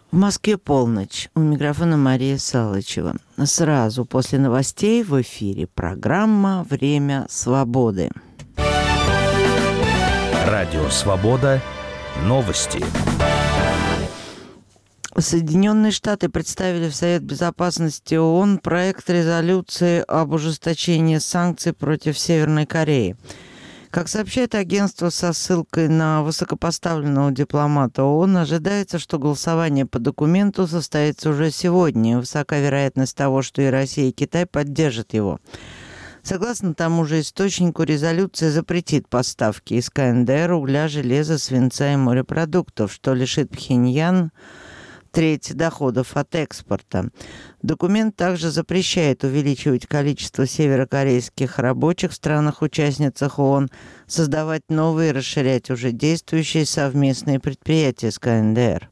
В Москве полночь. У микрофона Мария Салычева. Сразу после новостей в эфире программа «Время свободы». Радио «Свобода». Новости. Соединенные Штаты представили в Совет Безопасности ООН проект резолюции об ужесточении санкций против Северной Кореи. Как сообщает агентство со ссылкой на высокопоставленного дипломата ООН, ожидается, что голосование по документу состоится уже сегодня, и высока вероятность того, что и Россия, и Китай поддержат его. Согласно тому же источнику, резолюция запретит поставки из КНДР угля, железа, свинца и морепродуктов, что лишит Пхеньян треть доходов от экспорта. Документ также запрещает увеличивать количество северокорейских рабочих в странах-участницах ООН, создавать новые и расширять уже действующие совместные предприятия с КНДР.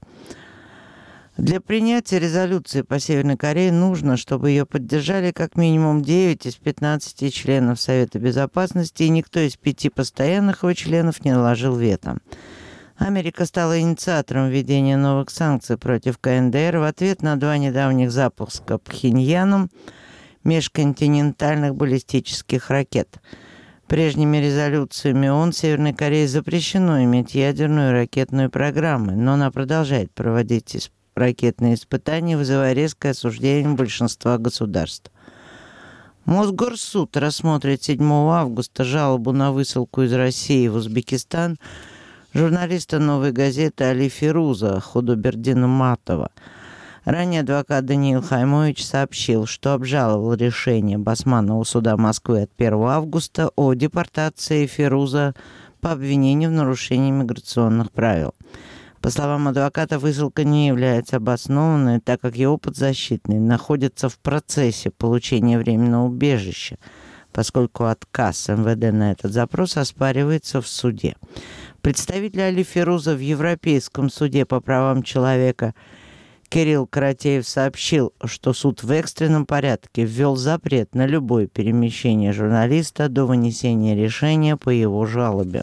Для принятия резолюции по Северной Корее нужно, чтобы ее поддержали как минимум 9 из 15 членов Совета Безопасности, и никто из 5 постоянных его членов не наложил вето. Америка стала инициатором введения новых санкций против КНДР в ответ на 2 недавних запуска Пхеньяном межконтинентальных баллистических ракет. Прежними резолюциями ООН Северной Корее запрещено иметь ядерную и ракетную программы, но она продолжает проводить ракетные испытания, вызывая резкое осуждение большинства государств. Мосгорсуд рассмотрит 7 августа жалобу на высылку из России в Узбекистан журналиста «Новой газеты» Али Фируза Худобердина Матова. Ранее адвокат Даниил Хаймович сообщил, что обжаловал решение Басманного суда Москвы от 1 августа о депортации Фируза по обвинению в нарушении миграционных правил. По словам адвоката, высылка не является обоснованной, так как его подзащитный находится в процессе получения временного убежища, поскольку отказ МВД на этот запрос оспаривается в суде. Представитель Али Фируза в Европейском суде по правам человека Кирилл Каратеев сообщил, что суд в экстренном порядке ввел запрет на любое перемещение журналиста до вынесения решения по его жалобе.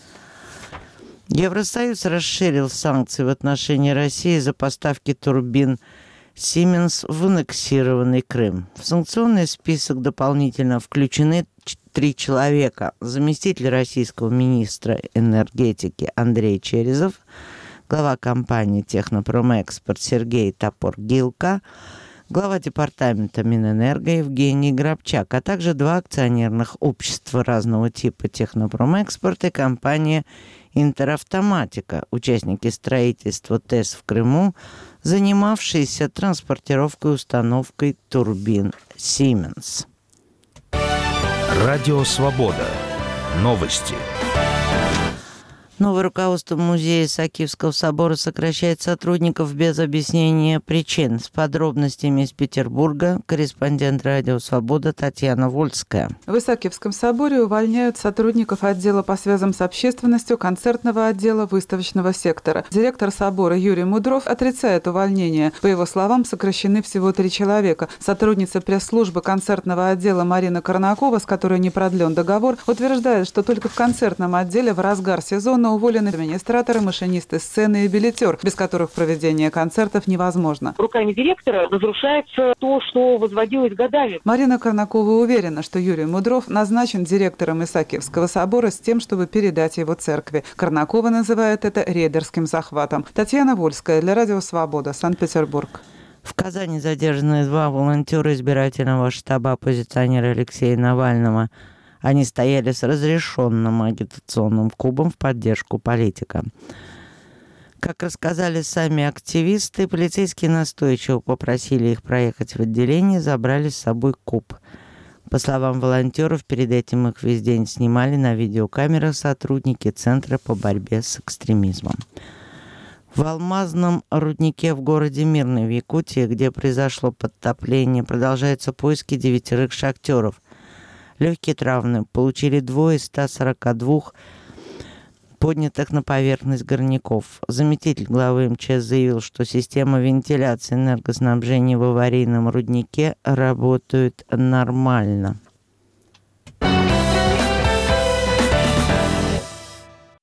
Евросоюз расширил санкции в отношении России за поставки турбин Siemens в аннексированный Крым. В санкционный список дополнительно включены 3 человека. Заместитель российского министра энергетики Андрей Черезов, глава компании «Технопромэкспорт» Сергей Топор-Гилка, глава департамента Минэнерго Евгений Грабчак, а также 2 акционерных общества разного типа «Технопромэкспорт» и компания «Интеравтоматика», участники строительства ТЭС в Крыму, занимавшиеся транспортировкой и установкой турбин Siemens. Радио «Свобода». Новости. Новое руководство музея Исаакиевского собора сокращает сотрудников без объяснения причин. С подробностями из Петербурга корреспондент радио «Свобода» Татьяна Вольская. В Исаакиевском соборе увольняют сотрудников отдела по связям с общественностью, концертного отдела, выставочного сектора. Директор собора Юрий Мудров отрицает увольнение. По его словам, сокращены всего 3 человека. Сотрудница пресс-службы концертного отдела Марина Корнакова, с которой не продлен договор, утверждает, что только в концертном отделе в разгар сезона уволены администраторы, машинисты сцены и билетер, без которых проведение концертов невозможно. Руками директора разрушается то, что возводилось годами. Марина Корнакова уверена, что Юрий Мудров назначен директором Исаакиевского собора с тем, чтобы передать его церкви. Корнакова называет это рейдерским захватом. Татьяна Вольская для радио «Свобода», Санкт-Петербург. В Казани задержаны 2 волонтера избирательного штаба оппозиционера Алексея Навального. Они стояли с разрешенным агитационным кубом в поддержку политика. Как рассказали сами активисты, полицейские настойчиво попросили их проехать в отделение и забрали с собой куб. По словам волонтеров, перед этим их весь день снимали на видеокамерах сотрудники Центра по борьбе с экстремизмом. В алмазном руднике в городе Мирный в Якутии, где произошло подтопление, продолжаются поиски 9 шахтеров. Легкие травмы получили 2 из 142 поднятых на поверхность горняков. Заместитель главы МЧС заявил, что система вентиляции энергоснабжения в аварийном руднике работает нормально.